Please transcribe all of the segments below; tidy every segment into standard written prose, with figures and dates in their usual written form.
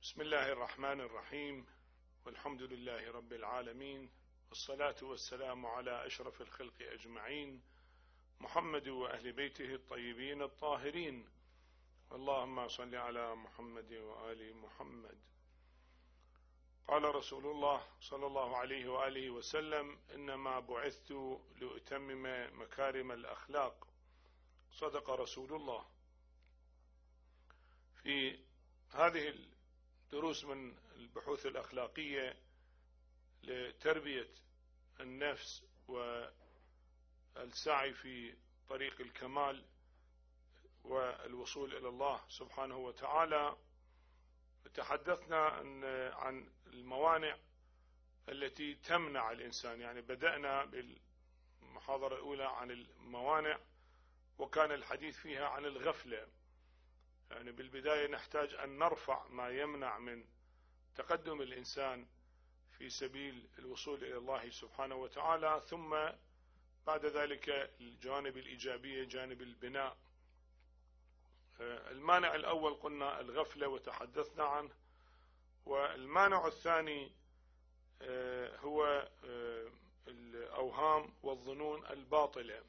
بسم الله الرحمن الرحيم، والحمد لله رب العالمين، والصلاة والسلام على أشرف الخلق أجمعين، محمد وأهل بيته الطيبين الطاهرين. اللهم صل على محمد وآل محمد. قال رسول الله صلى الله عليه وآله وسلم: إنما بعثت لأتمم مكارم الأخلاق. صدق رسول الله. في هذه الدروس من البحوث الأخلاقية لتربية النفس والسعي في طريق الكمال والوصول إلى الله سبحانه وتعالى، تحدثنا عن الموانع التي تمنع الإنسان. يعني بدأنا بالمحاضرة الأولى عن الموانع، وكان الحديث فيها عن الغفلة. يعني بالبداية نحتاج أن نرفع ما يمنع من تقدم الإنسان في سبيل الوصول إلى الله سبحانه وتعالى، ثم بعد ذلك الجوانب الإيجابية، جانب البناء. المانع الأول قلنا الغفلة وتحدثنا عنه، والمانع الثاني هو الأوهام والظنون الباطلة.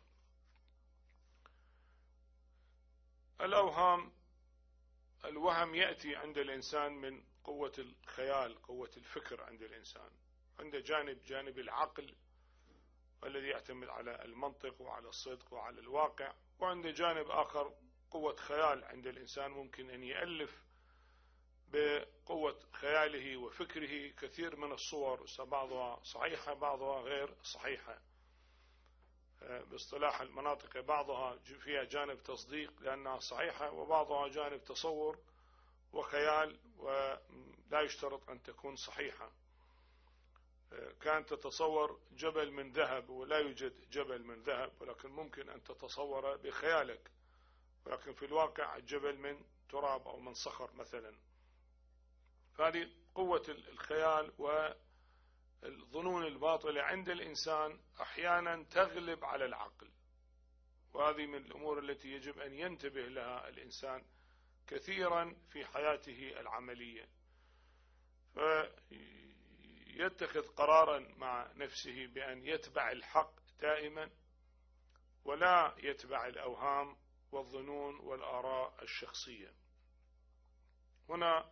الوهم يأتي عند الإنسان من قوة الخيال، قوة الفكر عند الإنسان. عنده جانب العقل الذي يعتمد على المنطق وعلى الصدق وعلى الواقع، وعنده جانب آخر قوة خيال عند الإنسان، ممكن أن يألف بقوة خياله وفكره كثير من الصور، بعضها صحيحة بعضها غير صحيحة. باصطلاح المناطق بعضها فيها جانب تصديق لأنها صحيحة، وبعضها جانب تصور وخيال ولا يشترط أن تكون صحيحة. كانت تتصور جبل من ذهب ولا يوجد جبل من ذهب، ولكن ممكن أن تتصور بخيالك، ولكن في الواقع الجبل من تراب أو من صخر مثلا. فهذه قوة الخيال والظنون الباطلة عند الإنسان أحيانا تغلب على العقل، وهذه من الأمور التي يجب أن ينتبه لها الإنسان كثيرا في حياته العملية، فيتخذ قرارا مع نفسه بأن يتبع الحق دائما، ولا يتبع الأوهام والظنون والآراء الشخصية. هنا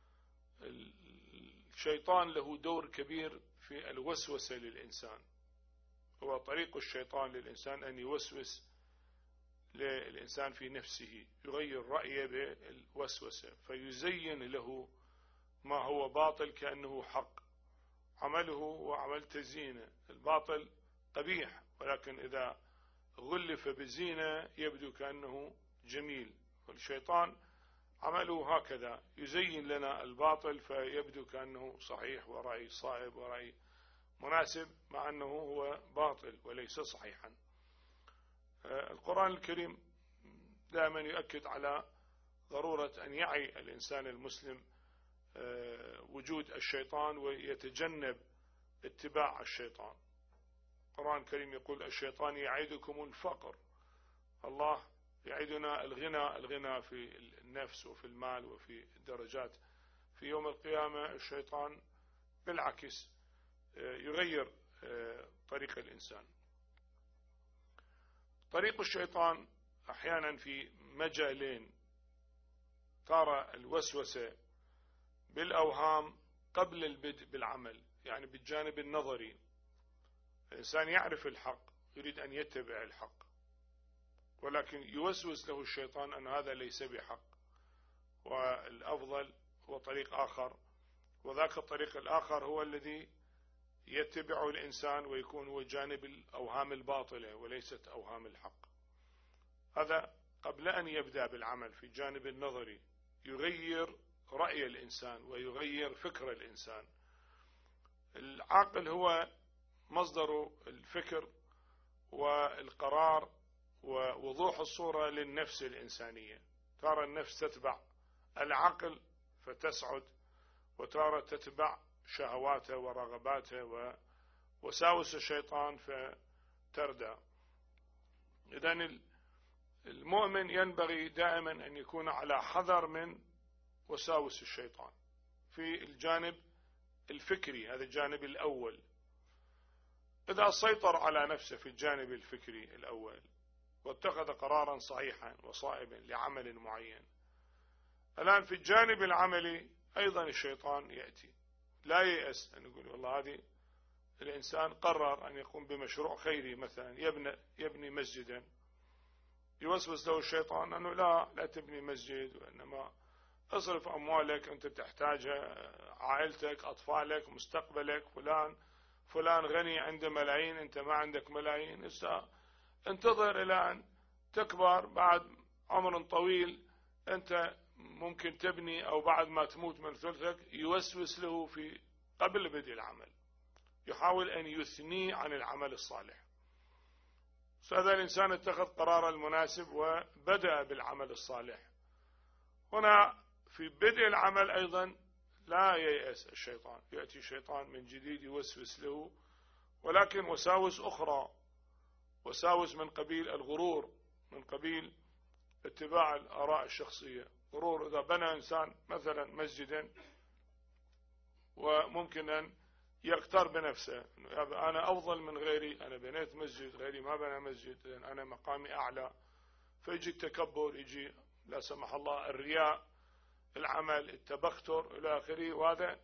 الشيطان له دور كبير في الوسوسة للإنسان. هو طريق الشيطان للإنسان أن يوسوس للإنسان في نفسه، يغير رأيه بالوسوسة، فيزين له ما هو باطل كأنه حق. عمله هو عمل تزيينه، الباطل قبيح، ولكن إذا غلف بزينة يبدو كأنه جميل. والشيطان عمله هكذا، يزين لنا الباطل فيبدو كأنه صحيح ورأي صائب ورأي مناسب، مع أنه هو باطل وليس صحيحا. القرآن الكريم دائما يؤكد على ضرورة أن يعي الإنسان المسلم وجود الشيطان ويتجنب اتباع الشيطان. القرآن الكريم يقول: الشيطان يعيدكم الفقر. الله يعيدنا الغنى في النفس وفي المال وفي الدرجات. في يوم القيامة الشيطان بالعكس يغير طريق الإنسان. طريق الشيطان أحيانا في مجالين: ترى الوسوسة بالأوهام قبل البدء بالعمل، يعني بالجانب النظري. الإنسان يعرف الحق، يريد أن يتبع الحق، ولكن يوسوس له الشيطان أن هذا ليس بحق، والأفضل هو طريق آخر، وذاك الطريق الآخر هو الذي يتبعه الإنسان ويكون هو جانب الأوهام الباطلة وليست أوهام الحق. هذا قبل أن يبدأ بالعمل في الجانب النظري يغير رأي الإنسان ويغير فكر الإنسان. العقل هو مصدر الفكر والقرار ووضوح الصورة للنفس الإنسانية. ترى النفس تتبع العقل فتسعد، وترى تتبع شهواته ورغباته ووساوس الشيطان فتردى. إذن المؤمن ينبغي دائما أن يكون على حذر من وساوس الشيطان، في الجانب الفكري، هذا الجانب الأول. إذا سيطر على نفسه في الجانب الفكري الأول واتخذ قرارا صحيحا وصائبا لعمل معين، الآن في الجانب العملي أيضا الشيطان يأتي، لا ييأس أن يقول والله هذه الإنسان قرر أن يقوم بمشروع خيري مثلا، يبني مسجدا، يوسوس له الشيطان أنه لا تبني مسجد، وإنما اصرف أموالك أنت تحتاجها، عائلتك، أطفالك، مستقبلك، فلان غني عنده ملايين أنت ما عندك ملايين، انتظر إلى أن تكبر، بعد عمر طويل أنت ممكن تبني، أو بعد ما تموت من ثلثك. يوسوس له في قبل بدء العمل، يحاول أن يثنيه عن العمل الصالح. هذا الإنسان اتخذ قرار المناسب وبدأ بالعمل الصالح. هنا في بدء العمل أيضا لا ييأس الشيطان، يأتي الشيطان من جديد يوسوس له، ولكن وساوس أخرى، وساوس من قبيل الغرور، من قبيل اتباع الآراء الشخصية. غرور، إذا بنى إنسان مثلا مسجدا وممكن أن يغتر بنفسه، أنا أفضل من غيري، أنا بنيت مسجد، غيري ما بنى مسجد، أنا مقامي أعلى، فيجي التكبر، يجي لا سمح الله الرياء، العمل، التبختر إلى آخره.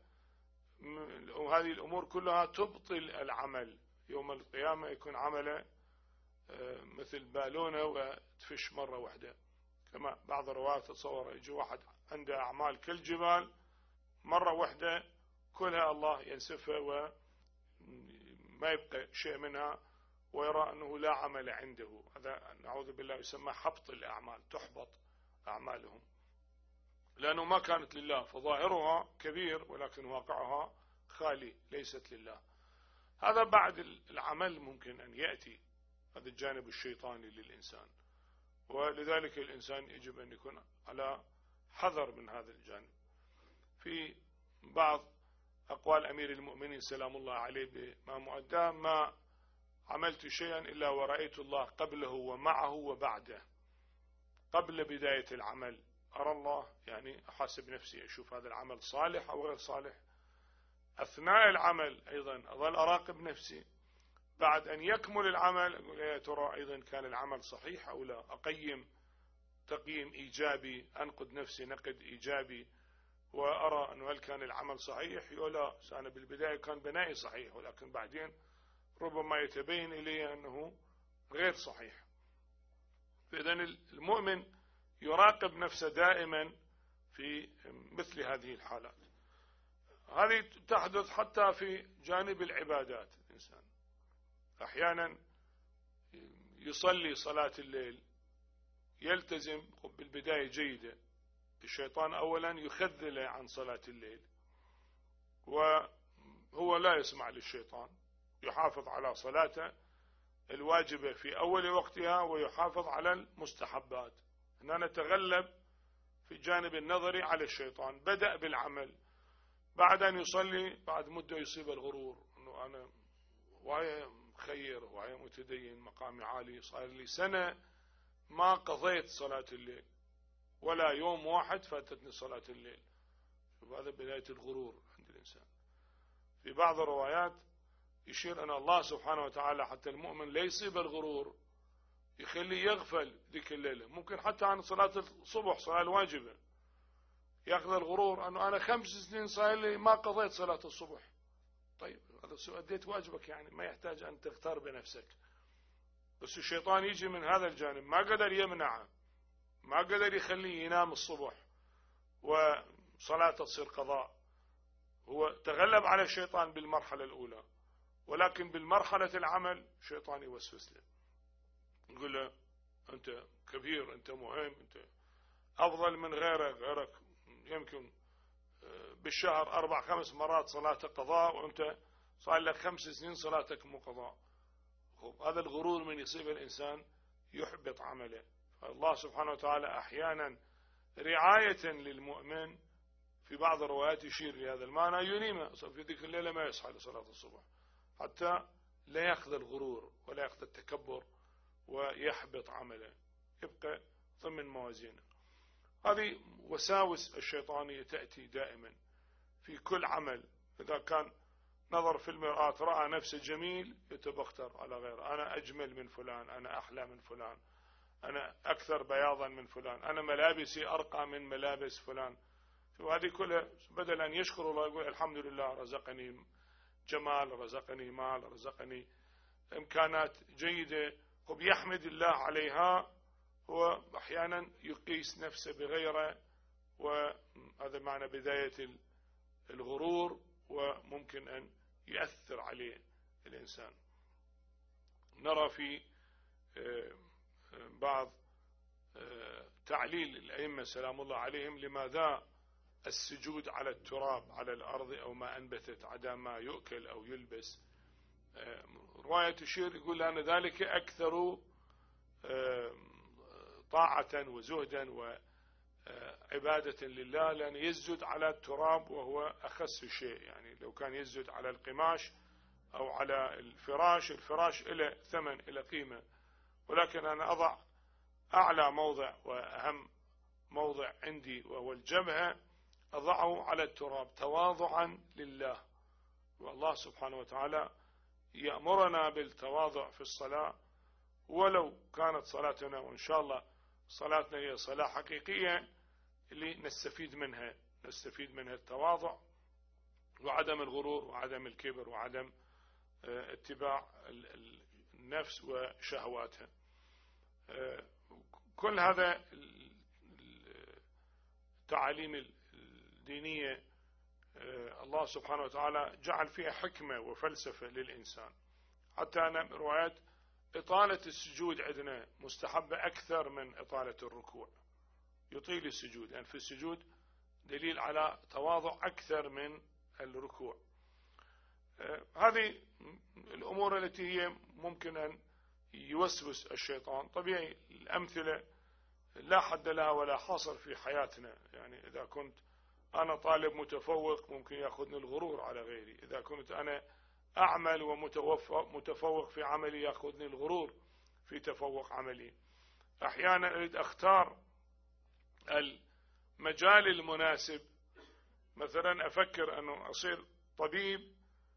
وهذه الأمور كلها تبطل العمل. يوم القيامة يكون عمله مثل بالونة وتفش مرة واحدة، كما بعض الروايات تصور يجي واحد عنده أعمال كالجبال، مرة واحدة كلها الله ينسفها وما يبقى شيء منها، ويرى أنه لا عمل عنده. هذا نعوذ بالله يسمى حبط الأعمال، تحبط أعمالهم لأنه ما كانت لله، فظاهرها كبير ولكن واقعها خالي، ليست لله. هذا بعد العمل ممكن أن يأتي هذا الجانب الشيطاني للإنسان، ولذلك الإنسان يجب أن يكون على حذر من هذا الجانب. في بعض أقوال أمير المؤمنين سلام الله عليه بما مؤداه: ما عملت شيئا إلا ورأيت الله قبله ومعه وبعده. قبل بداية العمل أرى الله، يعني أحاسب نفسي أشوف هذا العمل صالح أو غير صالح. أثناء العمل أيضا أظل أراقب نفسي. بعد أن يكمل العمل أقول يا ترى أيضا كان العمل صحيح أو لا، أقيم تقييم إيجابي، أنقد نفسي نقد إيجابي، وأرى أنه هل كان العمل صحيح أو لا. أنا بالبداية كان بنائي صحيح، ولكن بعدين ربما يتبين إلي أنه غير صحيح. فإذن المؤمن يراقب نفسه دائما في مثل هذه الحالات. هذه تحدث حتى في جانب العبادات. الإنسان أحيانا يصلي صلاة الليل، يلتزم بالبداية جيدة، الشيطان أولا يخذله عن صلاة الليل، وهو لا يسمع للشيطان، يحافظ على صلاته الواجبة في أول وقتها، ويحافظ على المستحبات. هنا نتغلب في الجانب النظري على الشيطان. بدأ بالعمل، بعد أن يصلي بعد مدة يصيب الغرور أنه أنا وهي خير وهي متدين، مقامي عالي، صار لي سنة ما قضيت صلاة الليل، ولا يوم واحد فاتتني صلاة الليل. شوف هذا بداية الغرور عند الإنسان. في بعض الروايات يشير أن الله سبحانه وتعالى حتى المؤمن لا يصيب الغرور، يخليه يغفل ذيك الليلة، ممكن حتى عن صلاة الصبح، صلاة الواجبة، يأخذ الغرور أنه أنا 5 سنين صار لي ما قضيت صلاة الصبح. طيب هذا أديت واجبك، يعني ما يحتاج أن تغتر بنفسك. بس الشيطان يجي من هذا الجانب، ما قدر يمنعه، ما قدر يخليه ينام الصبح وصلاته تصير قضاء. هو تغلب على الشيطان بالمرحلة الأولى، ولكن بالمرحلة العمل الشيطان يوسوس له، يقول له أنت كبير، أنت مهم، أنت أفضل من غيرك يمكن بالشهر 4-5 مرات صلاة قضاء، وأنت صار لك 5 سنين صلاتك مو قضاء. هذا الغرور من يصيب الإنسان يحبط عمله. الله سبحانه وتعالى أحيانا رعاية للمؤمن في بعض الروايات يشير لهذا المعنى، ينيمه في ذيك الليلة ما يصحى لصلاة الصبح، حتى لا يأخذ الغرور ولا يأخذ التكبر ويحبط عمله، يبقى ضمن موازينه. هذه وساوس الشيطانية تأتي دائما في كل عمل. إذا كان نظر في المرآة رأى نفسه جميل يتبختر على غيره، أنا أجمل من فلان، أنا أحلى من فلان، أنا أكثر بياضا من فلان، أنا ملابسي أرقى من ملابس فلان. وهذه كلها بدل أن يشكر الله يقول الحمد لله رزقني جمال، رزقني مال، رزقني إمكانات جيدة، وبيحمد الله عليها. وأحيانا يقيس نفسه بغيره، وهذا معنى بداية الغرور، وممكن أن يؤثر عليه الإنسان. نرى في بعض تعليل الأئمة سلام الله عليهم لماذا السجود على التراب على الأرض أو ما أنبتت عدا ما يؤكل أو يلبس. رواية تشير يقول أن ذلك أكثر طاعة وزهدا وعبادة لله، لأن يسجد على التراب وهو أخس شيء. يعني لو كان يسجد على القماش أو على الفراش إلى ثمن إلى قيمة، ولكن أنا أضع أعلى موضع وأهم موضع عندي وهو الجبهة، أضعه على التراب تواضعا لله. والله سبحانه وتعالى يأمرنا بالتواضع في الصلاة، ولو كانت صلاتنا وإن شاء الله صلاتنا هي صلاة حقيقية اللي نستفيد منها التواضع وعدم الغرور وعدم الكبر وعدم اتباع النفس وشهواتها. كل هذا التعاليم الدينية الله سبحانه وتعالى جعل فيها حكمة وفلسفة للإنسان. حتى أنا روايات إطالة السجود عندنا مستحبة أكثر من إطالة الركوع، يطيل السجود، يعني في السجود دليل على تواضع أكثر من الركوع. هذه الأمور التي هي ممكن أن يوسوس الشيطان. طبيعي الأمثلة لا حد لها ولا حصر في حياتنا. يعني إذا كنت أنا طالب متفوق ممكن يأخذني الغرور على غيري، إذا كنت أنا أعمل ومتفوق في عملي يأخذني الغرور في تفوق عملي. أحيانا أريد أختار المجال المناسب، مثلا أفكر أنه أصير طبيب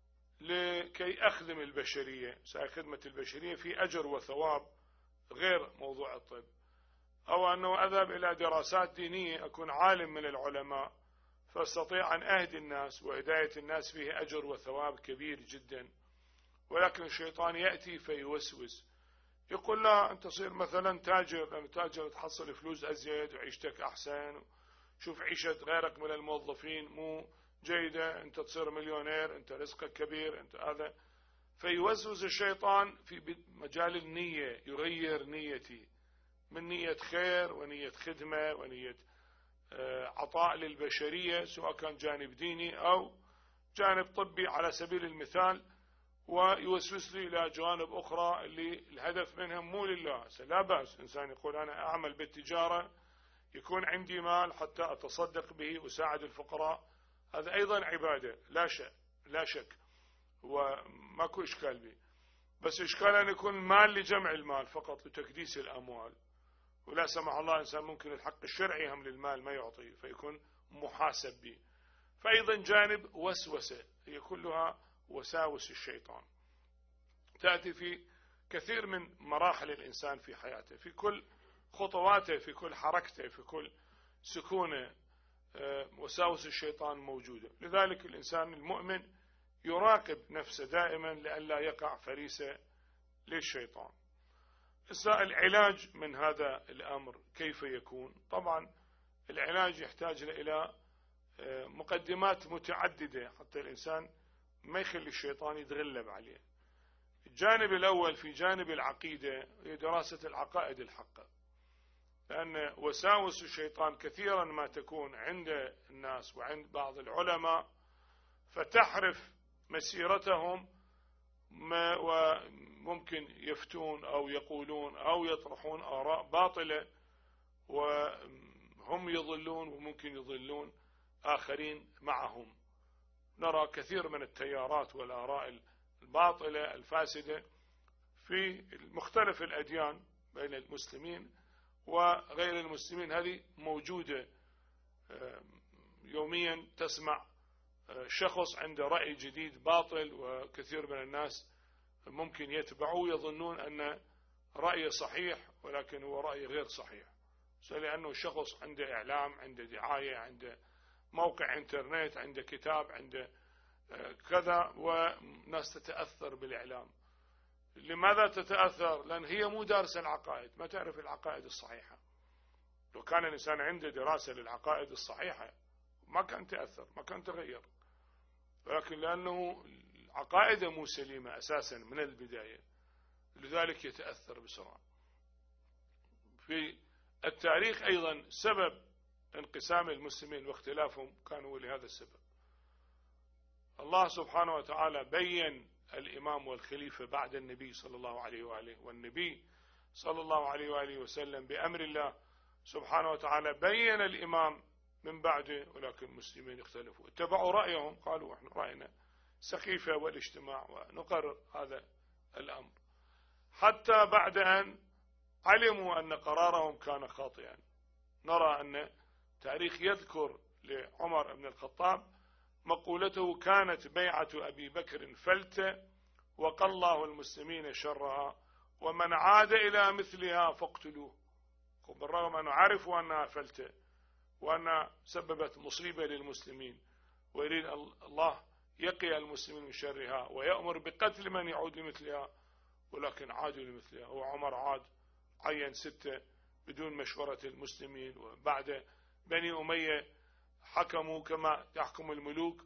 لكي أخدم البشرية، خدمة البشرية في أجر وثواب غير موضوع الطب، أو أنه أذهب إلى دراسات دينية أكون عالم من العلماء فاستطيع أن أهدي الناس، وهداية الناس فيه أجر وثواب كبير جدا. ولكن الشيطان يأتي فيوسوس، يقول لا أنت تصير مثلا تاجر، لأن تاجر تحصل فلوس أزيد وعيشتك أحسن، شوف عيشة غيرك من الموظفين مو جيدة، أنت تصير مليونير، أنت رزقك كبير، أنت هذا. فيوسوس الشيطان في مجال النية، يغير نيتي من نية خير ونية خدمة ونية عطاء للبشرية، سواء كان جانب ديني أو جانب طبي على سبيل المثال، ويوسوس لي إلى جوانب أخرى اللي الهدف منها مو لله. لا بأس إنسان يقول أنا أعمل بالتجارة يكون عندي مال حتى أتصدق به وساعد الفقراء، هذا أيضا عبادة لا شك وماكو إشكال به، بس إشكال أن يكون مال لجمع المال فقط لتكديس الأموال، ولا سمح الله إنسان ممكن الحق الشرعي هم للمال ما يعطيه فيكون محاسب به. فأيضا جانب وسوسة، هي كلها وساوس الشيطان، تأتي في كثير من مراحل الإنسان في حياته، في كل خطواته، في كل حركته، في كل سكونه، وساوس الشيطان موجودة. لذلك الإنسان المؤمن يراقب نفسه دائما لئلا يقع فريسة للشيطان. العلاج من هذا الأمر كيف يكون؟ طبعا العلاج يحتاج إلى مقدمات متعددة حتى الإنسان ما يخلي الشيطان يتغلب عليه. الجانب الأول في جانب العقيدة هي دراسة العقائد الحقة، لأن وساوس الشيطان كثيرا ما تكون عند الناس وعند بعض العلماء فتحرف مسيرتهم، وممكن يفتون أو يقولون أو يطرحون آراء باطلة وهم يضلون وممكن يضلون آخرين معهم. نرى كثير من التيارات والآراء الباطلة الفاسدة في مختلف الأديان بين المسلمين وغير المسلمين، هذه موجودة يوميا، تسمع شخص عنده رأي جديد باطل، وكثير من الناس ممكن يتبعوه يظنون أن رأيه صحيح ولكن هو رأي غير صحيح، لأنه شخص عنده إعلام، عنده دعاية، عنده موقع انترنت، عنده كتاب، عنده كذا، وناس تتأثر بالإعلام. لماذا تتأثر؟ لأن هي مو دارسة العقائد، ما تعرف العقائد الصحيحة. لو كان الإنسان عنده دراسة للعقائد الصحيحة ما كان تأثر، ما كان تغير، ولكن لأنه عقائده مو سليمة أساسا من البداية، لذلك يتأثر بسرعة. في التاريخ أيضا سبب انقسام المسلمين واختلافهم كانوا لهذا السبب. الله سبحانه وتعالى بين الإمام والخليفة بعد النبي صلى الله عليه وآله، والنبي صلى الله عليه وآله وسلم بأمر الله سبحانه وتعالى بين الإمام من بعده، ولكن المسلمين اختلفوا، اتبعوا رأيهم، قالوا احنا رأينا سخيفة والاجتماع ونقرر هذا الأمر، حتى بعد أن علموا أن قرارهم كان خاطئا. نرى أن تاريخ يذكر لعمر بن الخطاب مقولته: كانت بيعة أبي بكر فلتة وقى الله المسلمين شرها، ومن عاد إلى مثلها فاقتلوه. بالرغم أنه عرفوا أنها فلتة وأنها سببت مصيبة للمسلمين، ويريد الله يقي المسلمين من شرها ويأمر بقتل من يعود لمثلها، ولكن عادوا لمثلها. وعمر عاد عين 6 بدون مشورة المسلمين، وبعد بني أمية حكموا كما يحكم الملوك،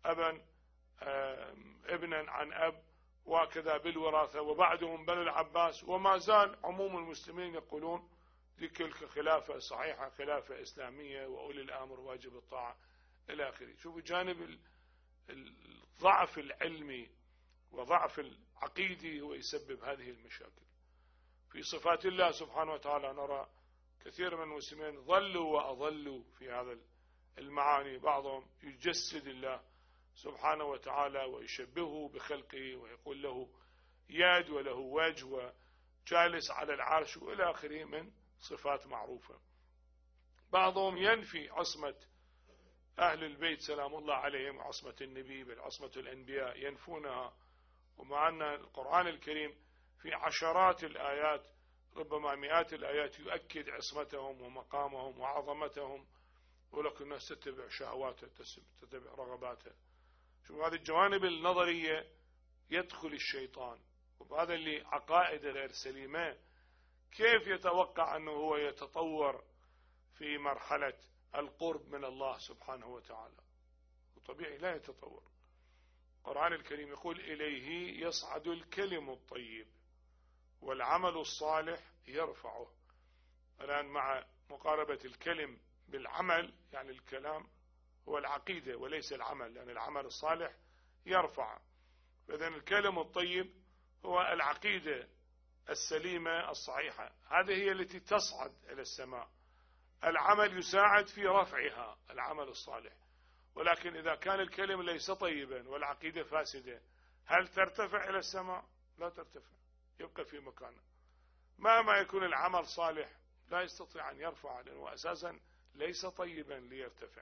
ابنا عن أب، وكذا بالوراثة، وبعدهم بنو العباس، وما زال عموم المسلمين يقولون تلك خلافة صحيحة، خلافة إسلامية، وأولي الأمر واجب الطاعة إلى آخره. شوفوا جانب الضعف العلمي وضعف العقيدي هو يسبب هذه المشاكل. في صفات الله سبحانه وتعالى نرى كثير من المسلمين ضلوا وأضلوا في هذا المعاني. بعضهم يجسد الله سبحانه وتعالى ويشبهه بخلقه ويقول له يد وله وجه وجالس على العرش وإلى آخره من صفات معروفة. بعضهم ينفي عصمة أهل البيت سلام الله عليهم وعصمة النبي، بل عصمة الأنبياء ينفونها، ومع أن القرآن الكريم في عشرات الآيات ربما مئات الآيات يؤكد عصمتهم ومقامهم وعظمتهم، ولكن الناس تتبع شهواته، تتبع رغباته. شوف هذه الجوانب النظرية يدخل الشيطان، وهذا اللي عقائد غير سليمة. كيف يتوقع أنه هو يتطور في مرحلة القرب من الله سبحانه وتعالى؟ وطبيعي لا يتطور. القرآن الكريم يقول إليه يصعد الكلم الطيب والعمل الصالح يرفعه. الآن مع مقاربة الكلم بالعمل، يعني الكلام هو العقيدة وليس العمل، لأن العمل الصالح يرفع. فإذن الكلم الطيب هو العقيدة السليمة الصحيحة، هذه هي التي تصعد إلى السماء. العمل يساعد في رفعها، العمل الصالح. ولكن إذا كان الكلم ليس طيبا والعقيدة فاسدة، هل ترتفع إلى السماء؟ لا ترتفع، يبقى في مكانه. مهما يكون العمل صالح لا يستطيع أن يرفع، لأنه أساسا ليس طيبا ليرتفع.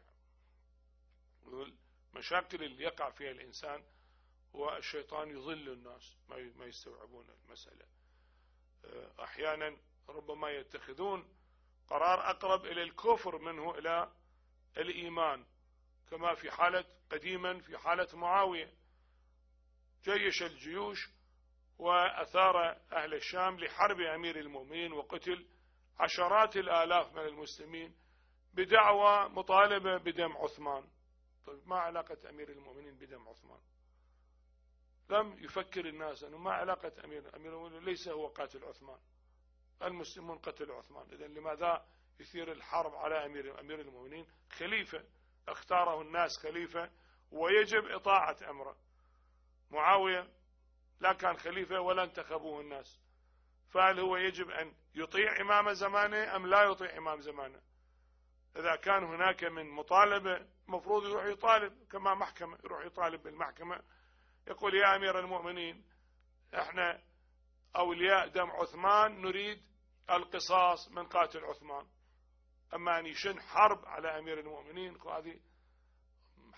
المشاكل اللي يقع فيها الإنسان والشيطان يضل الناس ما يستوعبون المسألة. أحيانا ربما يتخذون قرار أقرب إلى الكفر منه إلى الإيمان، كما في حالة قديما في حالة معاوية، جيش الجيوش وأثار أهل الشام لحرب أمير المؤمنين، وقتل عشرات الآلاف من المسلمين بدعوى مطالبة بدم عثمان. طيب ما علاقة أمير المؤمنين بدم عثمان؟ لم يفكر الناس أنه ما علاقة أمير المؤمنين ليس هو قاتل عثمان، المسلمون قتلوا عثمان. إذن لماذا يثير الحرب على أمير المؤمنين؟ خليفة اختاره الناس خليفة ويجب إطاعة أمره. معاوية لا كان خليفة ولا انتخبوه الناس، فهل هو يجب أن يطيع إمام زمانه أم لا يطيع إمام زمانه؟ إذا كان هناك من مطالبة مفروض يروح يطالب، كما محكمة يروح يطالب بالمحكمة يقول يا أمير المؤمنين احنا أولياء دم عثمان نريد القصاص من قاتل عثمان. أما أن يشن حرب على أمير المؤمنين هذه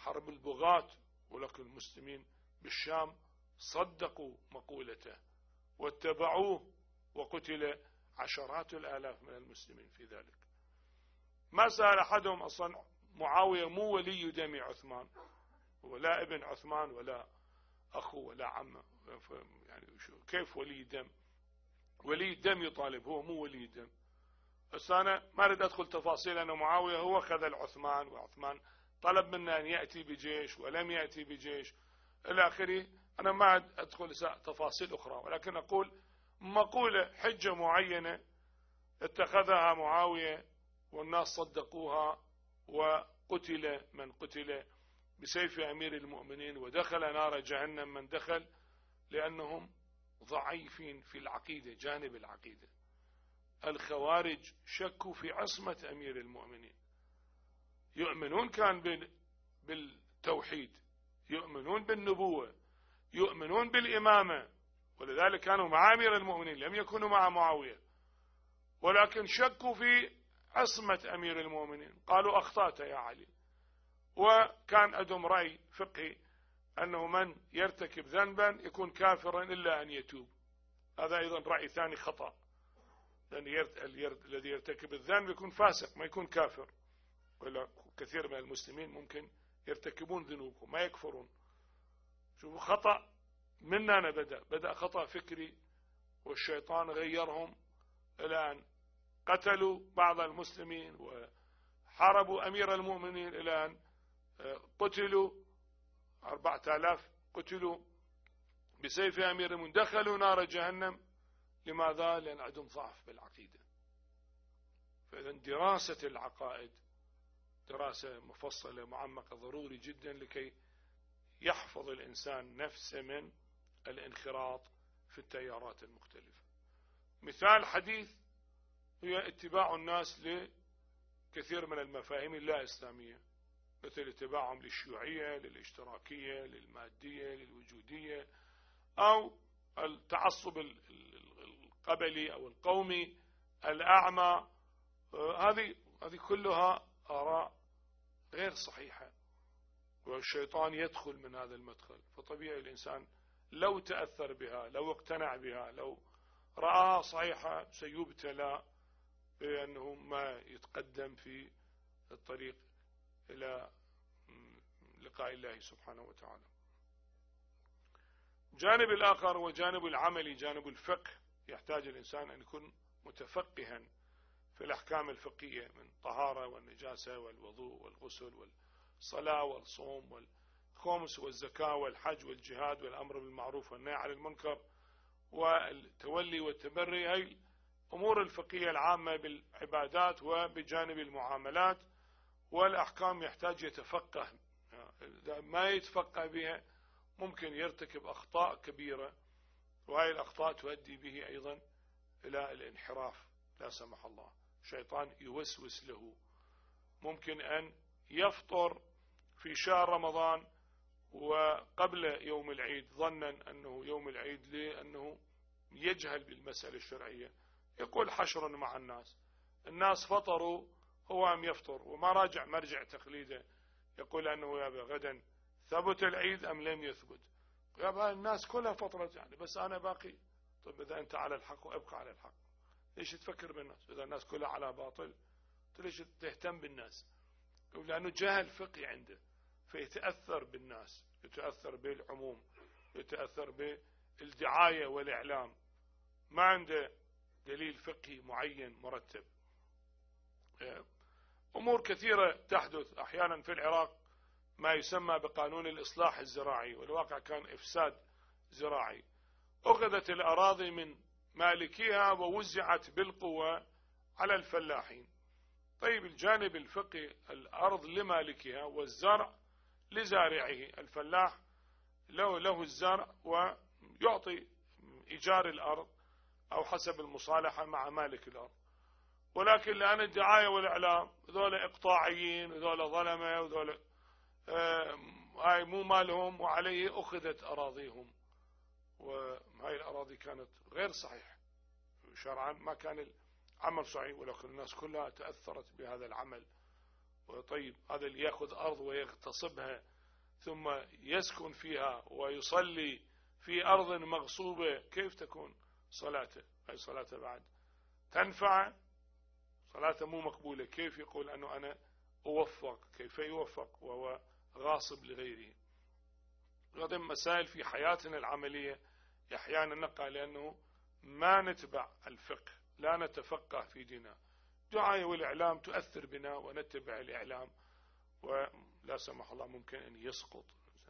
حرب البغاة، ولكن المسلمين بالشام صدقوا مقولته واتبعوه، وقتل عشرات الآلاف من المسلمين في ذلك. ما سأل أحدهم أصلا، معاوية مو ولي دم عثمان، ولا ابن عثمان ولا أخو ولا عمه، يعني كيف ولي دم؟ ولي الدم يطالب، هو مو ولي دم. بس أنا ما أريد أدخل تفاصيل أن معاوية هو خذل عثمان، وعثمان طلب منا أن يأتي بجيش ولم يأتي بجيش إلى آخره. أنا ما أدخل تفاصيل أخرى، ولكن أقول مقولة حجة معينة اتخذها معاوية والناس صدقوها، وقتل من قتل بسيف أمير المؤمنين، ودخل نار جهنم من دخل، لأنهم ضعيفين في العقيدة، جانب العقيدة. الخوارج شكوا في عصمة أمير المؤمنين، يؤمنون كان بالتوحيد، يؤمنون بالنبوة، يؤمنون بالإمامة، ولذلك كانوا مع أمير المؤمنين، لم يكونوا مع معاوية، ولكن شكوا في عصمة أمير المؤمنين، قالوا أخطأت يا علي. وكان عندهم رأي فقهي أنه من يرتكب ذنبا يكون كافرا إلا أن يتوب. هذا أيضا رأي ثاني خطأ، لأن الذي يرتكب الذنب يكون فاسق، ما يكون كافر. ولا كثير من المسلمين ممكن يرتكبون ذنوب وما يكفرون. شوفوا، خطأ مننا بدأ خطأ فكري، والشيطان غيرهم إلى أن قتلوا بعض المسلمين وحاربوا أمير المؤمنين، إلى أن قتلوا 4000 قتلوا بسيف أمير المؤمنين، دخلوا نار جهنم. لماذا؟ لأن عندهم ضعف بالعقيدة. فإذا دراسة العقائد دراسة مفصلة معمقة ضروري جدا لكي يحفظ الإنسان نفسه من الانخراط في التيارات المختلفة. مثال حديث هي اتباع الناس لكثير من المفاهيم اللا إسلامية، مثل اتباعهم للشيوعية، للاشتراكية، للمادية، للوجودية، أو التعصب القبلي أو القومي الأعمى. هذه كلها آراء غير صحيحة، والشيطان يدخل من هذا المدخل. فطبيعي الإنسان لو تأثر بها، لو اقتنع بها، لو رآها صحيحة، سيبتلى بأنه ما يتقدم في الطريق إلى لقاء الله سبحانه وتعالى. جانب الآخر هو جانب العملي، جانب الفقه. يحتاج الإنسان أن يكون متفقها في الأحكام الفقهية من طهارة والنجاسة والوضوء والغسل والصلاة والصوم والخمس والزكاة والحج والجهاد والأمر بالمعروف والنهي عن المنكر والتولي والتبري. هي الأمور الفقهية العامة بالعبادات وبجانب المعاملات والأحكام يحتاج يتفقه. إذا ما يتفقه بها ممكن يرتكب أخطاء كبيرة، وهذه الأخطاء تؤدي به أيضا إلى الانحراف لا سمح الله. الشيطان يوسوس له. ممكن أن يفطر في شهر رمضان وقبل يوم العيد ظنا أنه يوم العيد، لأنه يجهل بالمسألة الشرعية، يقول حشر مع الناس فطروا، هو أم يفطر وما راجع مرجع تقليده، يقول أنه يا غدا ثبت العيد أم لم يثبت. يا الناس كلها فطرت يعني، بس أنا باقي. طيب إذا أنت على الحق وابقى على الحق، ليش تفكر بالناس؟ إذا الناس كلها على باطل ليش تهتم بالناس؟ لأنه جاهل فقهي عنده، فيتأثر بالناس، يتأثر بالعموم، يتأثر بالدعاية والإعلام، ما عنده دليل فقهي معين مرتب. أمور كثيرة تحدث أحيانا في العراق، ما يسمى بقانون الإصلاح الزراعي، والواقع كان إفساد زراعي. أخذت الأراضي من مالكيها ووزعت بالقوة على الفلاحين. طيب الجانب الفقهي، الأرض لمالكها والزرع لزارعه. الفلاح له الزرع ويعطي إيجار الأرض أو حسب المصالحة مع مالك الأرض، ولكن لأن الدعاية والإعلام ذول إقطاعيين وذول ظلمة وذول هاي مو مالهم، وعليه أخذت أراضيهم. وهاي الأراضي كانت غير صحيح شرعا، ما كان العمل صحيح، ولكن الناس كلها تأثرت بهذا العمل. وطيب هذا اللي يأخذ أرض ويغتصبها ثم يسكن فيها ويصلي في أرض مغصوبة، كيف تكون صلاته؟ أي صلاته بعد تنفع؟ صلاته مو مقبولة. كيف يقول أنه أنا أوفق؟ كيف يوفق وهو غاصب لغيره؟ هذه مسائل في حياتنا العملية أحيانا نقع لأنه ما نتبع الفقه، لا نتفقه في ديننا. دعاية والإعلام تؤثر بنا ونتبع الإعلام، ولا سمح الله ممكن أن يسقط.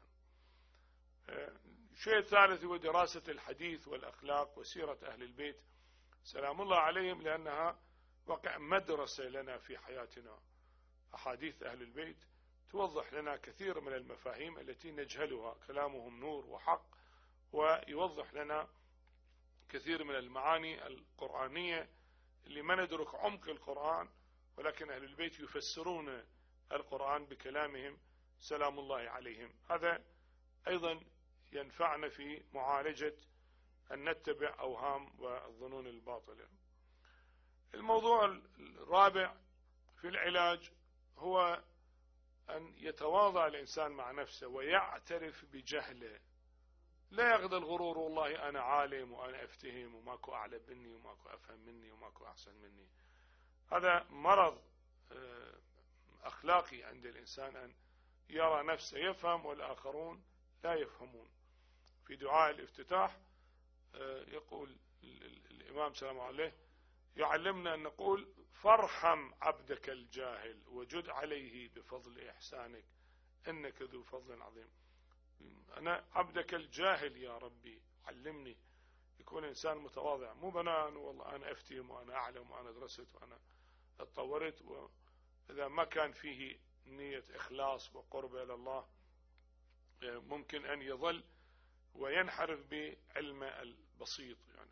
الشيء الثالث هو دراسة الحديث والأخلاق وسيرة أهل البيت سلام الله عليهم، لأنها واقع مدرسة لنا في حياتنا. أحاديث أهل البيت توضح لنا كثير من المفاهيم التي نجهلها، كلامهم نور وحق، ويوضح لنا كثير من المعاني القرآنية اللي ما ندرك عمق القرآن، ولكن أهل البيت يفسرون القرآن بكلامهم سلام الله عليهم. هذا أيضا ينفعنا في معالجة أن نتبع أوهام والظنون الباطلة. الموضوع الرابع في العلاج هو أن يتواضع الإنسان مع نفسه ويعترف بجهله، لا يغضى الغرور والله أنا عالم وأنا أفتهم وماكو أعلم مني وماكو أفهم مني وماكو أحسن مني. هذا مرض أخلاقي عند الإنسان، أن يرى نفسه يفهم والآخرون لا يفهمون. في دعاء الافتتاح يقول الإمام سلام عليه يعلمنا أن نقول فارحم عبدك الجاهل وجد عليه بفضل إحسانك إنك ذو فضل عظيم. أنا عبدك الجاهل يا ربي علمني. يكون إنسان متواضع، مو بنان والله أنا أفتهم وأنا أعلم وأنا درست وأنا اتطورت، وإذا ما كان فيه نية إخلاص وقرب إلى الله ممكن أن يظل وينحرف بعلمه البسيط. يعني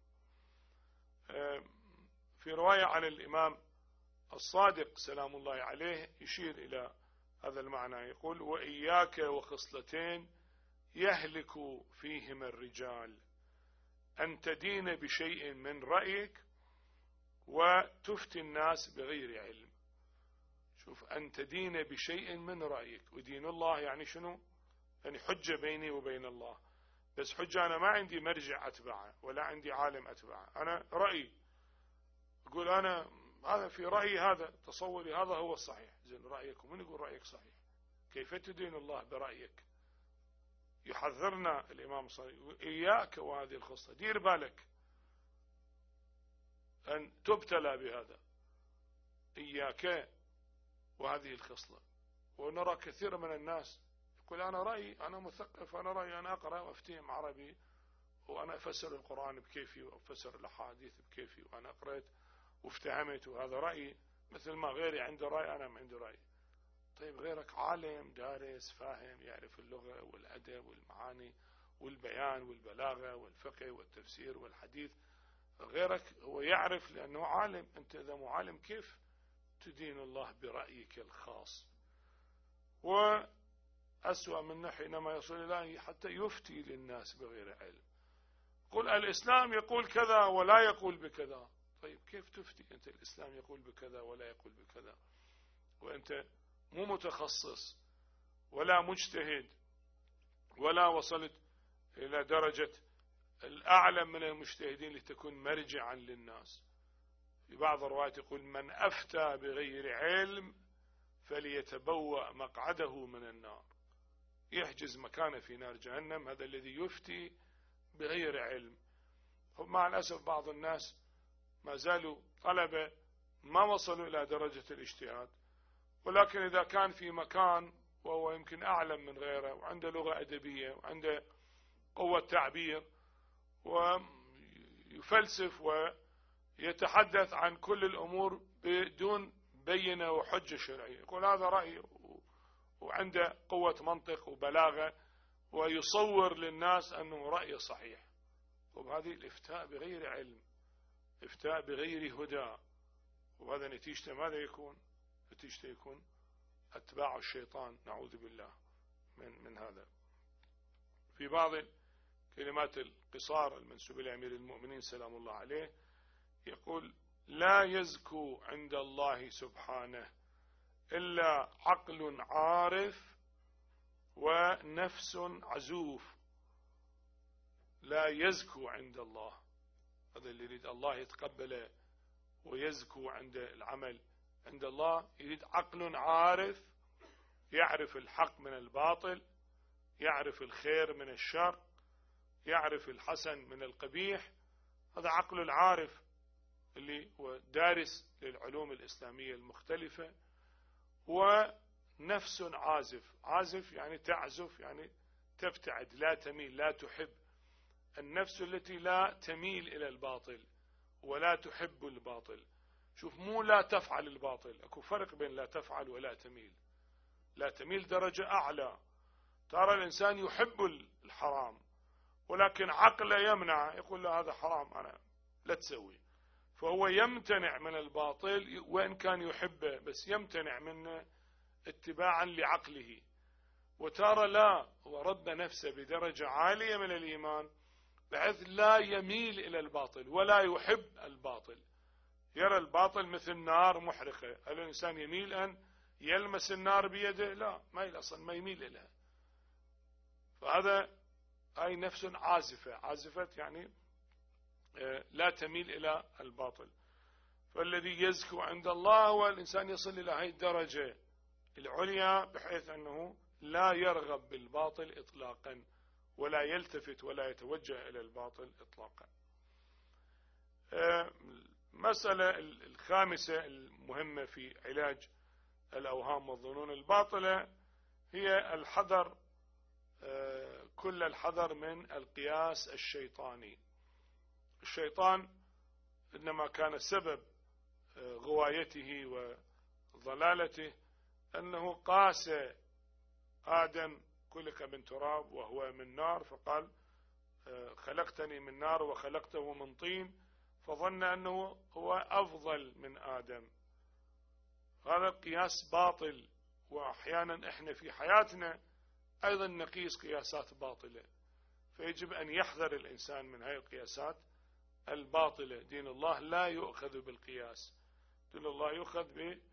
في رواية عن الإمام الصادق سلام الله عليه يشير إلى هذا المعنى، يقول وإياك وخصلتين يهلك فيهما الرجال، أن تدين بشيء من رأيك وتفتي الناس بغير علم. شوف، أن تدين بشيء من رأيك، ودين الله يعني شنو؟ يعني حجة بيني وبين الله، بس حجة أنا ما عندي مرجع أتبعه ولا عندي عالم أتبعه، أنا رأيي أقول أنا هذا في رأيي، هذا تصوري، هذا هو الصحيح. زين رأيك، ومن يقول رأيك صحيح؟ كيف تدين الله برأيك؟ يحذرنا الإمام الصادق إياك وهذه الخصلة، دير بالك أن تبتلى بهذا، إياك وهذه الخصلة. ونرى كثير من الناس يقول أنا رأيي، أنا مثقف، أنا رأيي، أنا أقرأ وأفتهم عربي وأنا أفسر القرآن بكيفي وأفسر الأحاديث بكيفي وأنا قرأت وافتهمت وهذا رأيي، مثل ما غيري عنده رأي أنا ما عندي رأي. طيب غيرك عالم دارس فاهم يعرف اللغة والأدب والمعاني والبيان والبلاغة والفقه والتفسير والحديث، غيرك هو يعرف لأنه عالم، أنت إذا مو عالم كيف تدين الله برأيك الخاص؟ وأسوأ منه حينما يصل إليه حتى يفتي للناس بغير علم. قل الإسلام يقول كذا ولا يقول بكذا. طيب كيف تفتي أنت؟ الإسلام يقول بكذا ولا يقول بكذا وأنت مو متخصص ولا مجتهد ولا وصلت إلى درجة الأعلم من المجتهدين لتكون مرجعا للناس. في بعض الروايات يقول من أفتى بغير علم فليتبوأ مقعده من النار، يحجز مكانه في نار جهنم هذا الذي يفتي بغير علم. مع الأسف بعض الناس ما زالوا طلبة ما وصلوا إلى درجة الاجتهاد، ولكن إذا كان في مكان وهو يمكن أعلم من غيره وعنده لغة أدبية وعنده قوة تعبير ويفلسف ويتحدث عن كل الأمور بدون بينة وحجة شرعية، يقول هذا رأي وعنده قوة منطق وبلاغة ويصور للناس أنه رأي صحيح. وهذه الإفتاء بغير علم، إفتاء بغير هدى، وهذا نتيجته ماذا يكون؟ نتيجته يكون أتباع الشيطان، نعوذ بالله من هذا. في بعض كلمات القصار المنسوبة لأمير المؤمنين سلام الله عليه يقول لا يزكو عند الله سبحانه إلا عقل عارف وقلب ونفس عزوف لا يزكو عند الله. هذا اللي يريد الله يتقبله ويزكو عند العمل عند الله، يريد عقل عارف يعرف الحق من الباطل، يعرف الخير من الشر، يعرف الحسن من القبيح. هذا عقل العارف اللي هو دارس للعلوم الإسلامية المختلفة. ونفس عازف، عازف يعني تعزف، يعني تبتعد، لا تميل، لا تحب. النفس التي لا تميل إلى الباطل ولا تحب الباطل. شوف، مو لا تفعل الباطل، اكو فرق بين لا تفعل ولا تميل. لا تميل درجة أعلى. ترى الإنسان يحب الحرام ولكن عقله يمنع، يقول له هذا حرام أنا لا تسوي، فهو يمتنع من الباطل وإن كان يحبه، بس يمتنع منه اتباعا لعقله. وترى لا، هو رب نفسه بدرجة عالية من الإيمان بحيث لا يميل إلى الباطل ولا يحب الباطل. يرى الباطل مثل نار محرقة، هل الإنسان يميل أن يلمس النار بيده؟ لا، ما أصلا ما يميل إليها. فهذا هاي نفس عازفة. عازفة يعني لا تميل إلى الباطل. فالذي يزكو عند الله هو الإنسان يصل إلى هاي الدرجة العليا بحيث أنه لا يرغب بالباطل إطلاقا ولا يلتفت ولا يتوجه إلى الباطل إطلاقا. مسألة الخامسة المهمة في علاج الأوهام والظنون الباطلة هي الحذر، كل الحذر من القياس الشيطاني. الشيطان إنما كان سبب غوايته وضلالته أنه قاس آدم خلق من تراب وهو من نار، فقال خلقتني من نار وخلقته من طين، فظن أنه هو أفضل من آدم. هذا قياس باطل. وأحيانا إحنا في حياتنا أيضا نقيس قياسات باطلة، فيجب أن يحذر الإنسان من هذه القياسات الباطلة. دين الله لا يؤخذ بالقياس، دين الله يؤخذ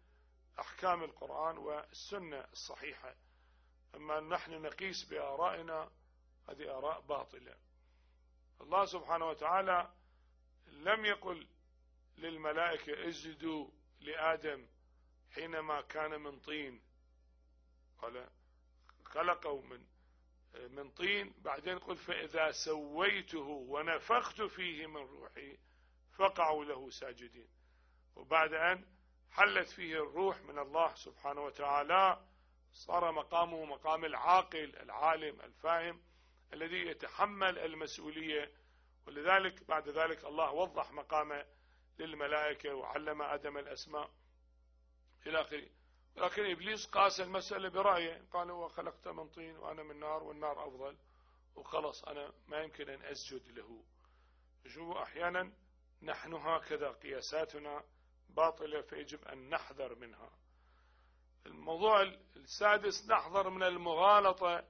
بأحكام القرآن والسنة الصحيحة. أما نحن نقيس بآرائنا، هذه آراء باطلة. الله سبحانه وتعالى لم يقل للملائكة اسجدوا لآدم حينما كان من طين، قال خلقوا من طين، بعدين قل فإذا سويته ونفخت فيه من روحي فقعوا له ساجدين. وبعد أن حلت فيه الروح من الله سبحانه وتعالى صار مقامه مقام العاقل العالم الفاهم الذي يتحمل المسؤولية. ولذلك بعد ذلك الله وضح مقامه للملائكة وعلم آدم الأسماء إلى آخره. لكن إبليس قاس المسألة برأيه، قال هو خلقت من طين وأنا من نار والنار أفضل، وخلص أنا ما يمكن أن أسجد له. شوفوا، أحيانا نحن هكذا قياساتنا باطلة، فيجب أن نحذر منها. الموضوع السادس، نحذر من المغالطة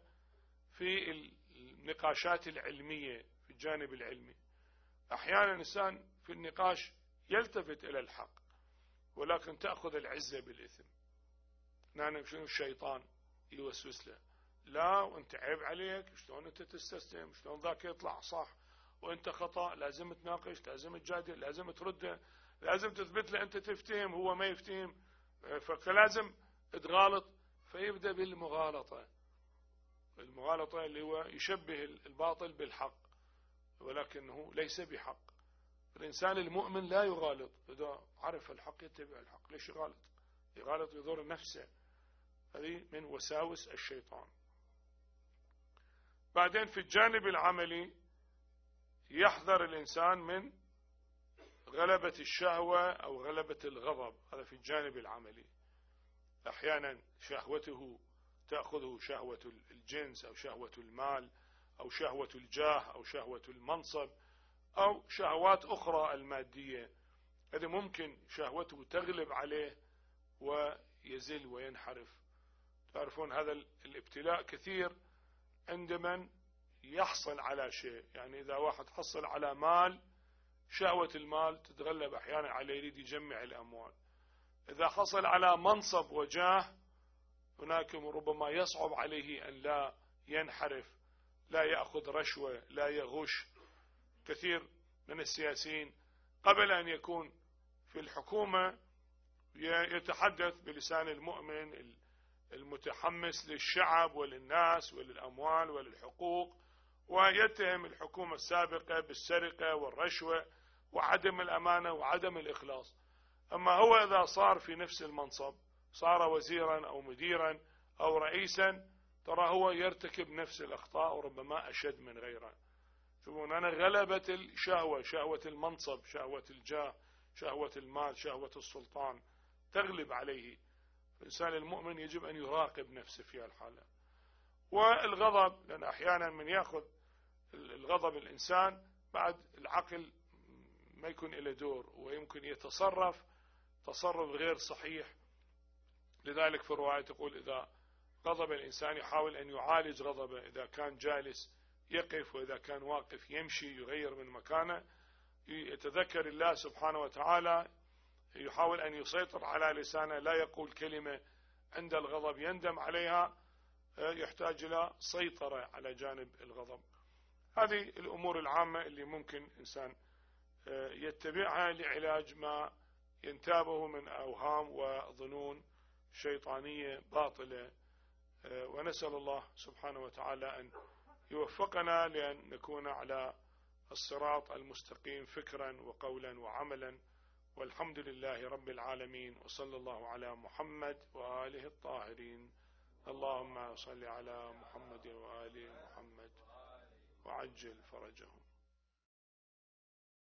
في النقاشات العلمية في الجانب العلمي. أحيانا الإنسان في النقاش يلتفت إلى الحق ولكن تأخذ العزة بالإثم. نحن شنو الشيطان يوسوس له، لا وانت عيب عليك، شلون انت تستسلم، شلون ذاك يطلع صح وانت خطأ، لازم تناقش، لازم تجادل، لازم ترده، لازم تثبت له انت تفتهم هو ما يفتهم، فلازم تغالط. فيبدأ بالمغالطة، المغالطة اللي هو يشبه الباطل بالحق ولكنه ليس بحق. الإنسان المؤمن لا يغالط، إذا عرف الحق يتبع الحق، ليش يغالط؟ يغالط يضر نفسه. هذه من وساوس الشيطان. بعدين في الجانب العملي يحذر الإنسان من غلبة الشهوة أو غلبة الغضب، هذا في الجانب العملي. أحيانا شهوته تأخذه شهوة الجنس أو شهوة المال أو شهوة الجاه أو شهوة المنصب أو شهوات أخرى المادية. هذا ممكن شهوته تغلب عليه ويزل وينحرف. تعرفون هذا الابتلاء كثير عندما يحصل على شيء، يعني إذا واحد حصل على مال شهوة المال تتغلب أحيانا عليه، يريد يجمع الأموال. إذا حصل على منصب وجاه هناك ربما يصعب عليه أن لا ينحرف، لا يأخذ رشوة، لا يغش. كثير من السياسيين قبل أن يكون في الحكومة يتحدث بلسان المؤمن المتحمس للشعب وللناس وللأموال وللحقوق، ويتهم الحكومة السابقة بالسرقة والرشوة وعدم الأمانة وعدم الإخلاص. أما هو إذا صار في نفس المنصب، صار وزيرا أو مديرا أو رئيسا، ترى هو يرتكب نفس الأخطاء وربما أشد من غيره. شوفون، أنا غلبة الشهوة، شهوة المنصب، شهوة الجاه، شهوة المال، شهوة السلطان تغلب عليه. الإنسان المؤمن يجب أن يراقب نفسه في الحالة. والغضب، لأن أحيانا من يأخذ الغضب الإنسان بعد العقل ما يكون له دور، ويمكن يتصرف تصرف غير صحيح. لذلك في الرواية تقول إذا غضب الإنسان يحاول أن يعالج غضبه، إذا كان جالس يقف، وإذا كان واقف يمشي، يغير من مكانه، يتذكر الله سبحانه وتعالى، يحاول أن يسيطر على لسانه، لا يقول كلمة عند الغضب يندم عليها، يحتاج إلى سيطرة على جانب الغضب. هذه الأمور العامة اللي ممكن إنسان يتبعها لعلاج ما ينتابه من أوهام وظنون شيطانية باطلة. ونسأل الله سبحانه وتعالى أن يوفقنا لأن نكون على الصراط المستقيم فكرا وقولا وعملا. والحمد لله رب العالمين، وصلى الله على محمد وآله الطاهرين. اللهم صل على محمد وآل محمد وعجل فرجهم.